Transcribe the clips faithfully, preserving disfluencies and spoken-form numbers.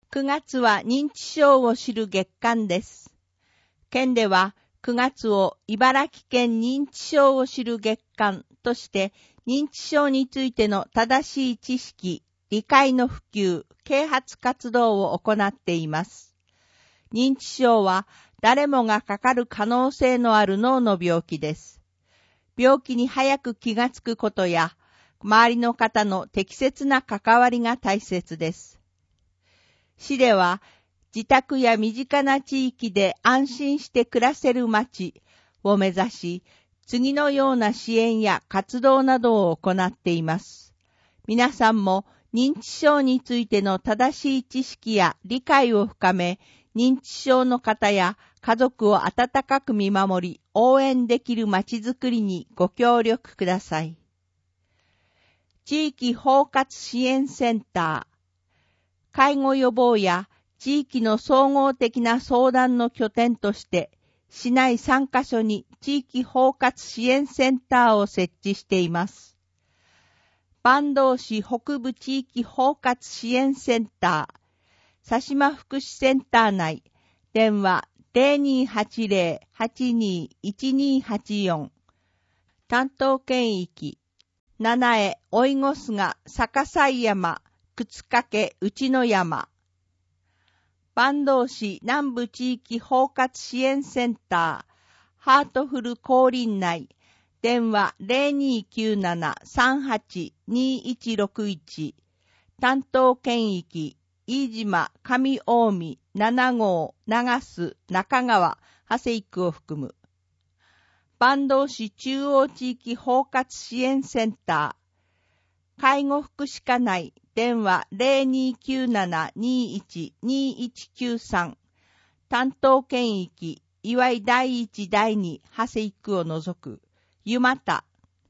くがつは認知症を知る月間です。県ではくがつを茨城県認知症を知る月間として認知症についての正しい知識、理解の普及、啓発活動を行っています。認知症は誰もがかかる可能性のある脳の病気です。病気に早く気がつくことや周りの方の適切な関わりが大切です。市では自宅や身近な地域で安心して暮らせる街を目指し、次のような支援や活動などを行っています。皆さんも認知症についての正しい知識や理解を深め、認知症の方や家族を温かく見守り、応援できる街づくりにご協力ください。地域包括支援センター、介護予防や地域の総合的な相談の拠点として、市内さんカ所に地域包括支援センターを設置しています。坂東市北部地域包括支援センター、佐島福祉センター内、電話 ゼロにーはちゼロ はちにーいちにーはちよん、担当県域、七重、おいごすが、逆西山、靴掛、内の山。坂東市南部地域包括支援センター、ハートフル降臨内、電話 ゼロにーきゅうなな さんはち にーいちろくいち、担当県域、飯島、上近江、七号、長須、中川、長谷区を含む。坂東市中央地域包括支援センター、介護福祉課内、電話 ゼロにーきゅうなな にーいち にーいちきゅうさん、担当県域、岩井第一第二、長谷区を除く、湯又。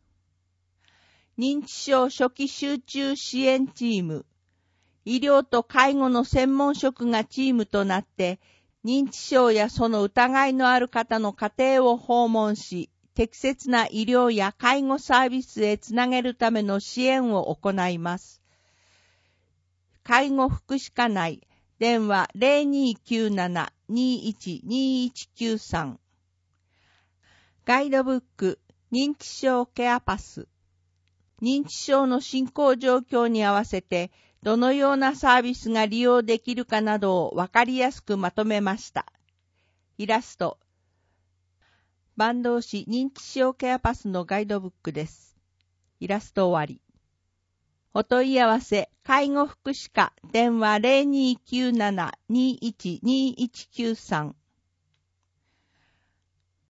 認知症初期集中支援チーム、医療と介護の専門職がチームとなって、認知症やその疑いのある方の家庭を訪問し、適切な医療や介護サービスへつなげるための支援を行います。介護福祉課内、電話 ゼロにーきゅうなな にーいち にーいちきゅうさん。ガイドブック、認知症ケアパス。認知症の進行状況に合わせて、どのようなサービスが利用できるかなどをわかりやすくまとめました。イラスト。坂東市認知症ケアパスのガイドブックです。イラスト終わり。お問い合わせ、介護福祉課、電話 ゼロにーきゅうなな にーいち にーいちきゅうさん。